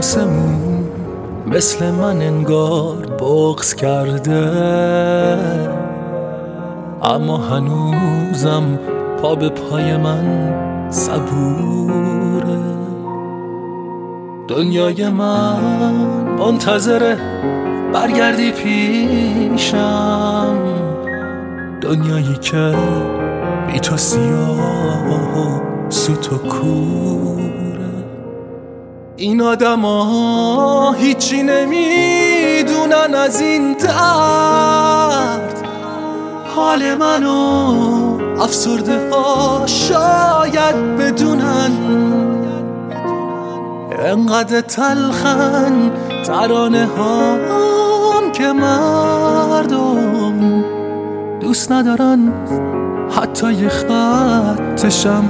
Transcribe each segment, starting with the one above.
آسمون مثل من انگار بغض کرده، اما هنوزم پا به پای من صبوره. دنیای من منتظره برگردی پیشم، دنیایی که بی تو سیاه و سوت و کوره. این آدم ها هیچی نمیدونن از این درد، حال منو افسرده ها شاید بدونن. انقدر تلخن ترانه هام که مردم دوست ندارن حتی یه خطشم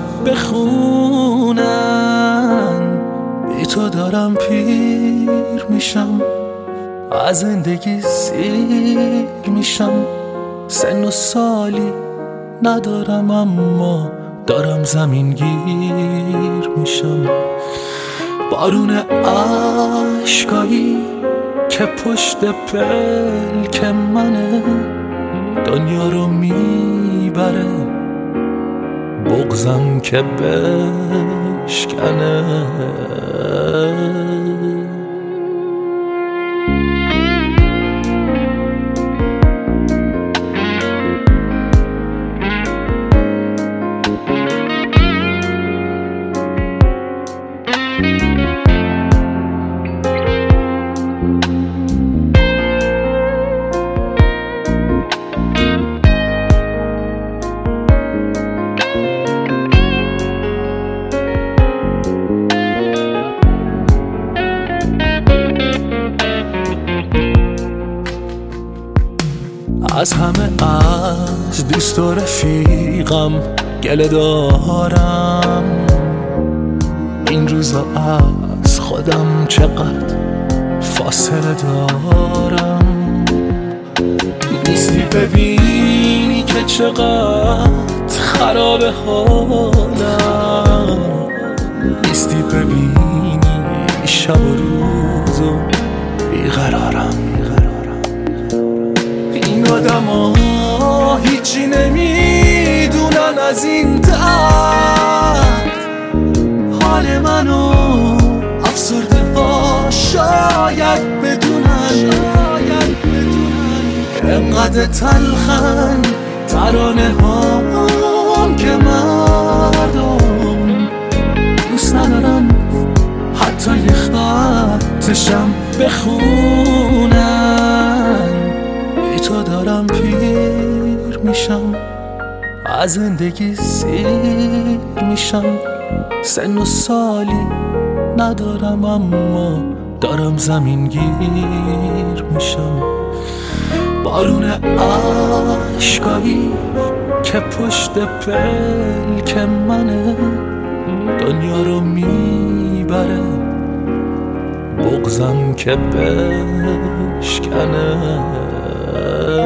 بخونن. بی تو دارم پیر میشم، از زندگی سیر میشم. سن و سالی ندارم اما دارم زمین گیر میشم. بارون عشقایی که پشت پلک منه دنیا رو میبره، بغضم که بشکنه. از همه از دوست و رفیقم گله دارم، این روزا از خودم چقدر فاصله دارم. نیستی ببینی که چقدر خراب حالم، نیستی ببینی شب و روزو بیقرارم. این آدم ها هیچی نمیدونن از این درد، حال منو افسرده ها شاید بدونن. انقدر تلخن ترانه هام که مردم دوست ندارن حتی یه خطشم بخونن. بی تو دارم پیر میشم، از زندگی سیر میشم. سن و سالی ندارم اما دارم زمین گیر میشم. بارون عشقایی که پشت پلک منه دنیا رو میبره، بغضم که بشکنه.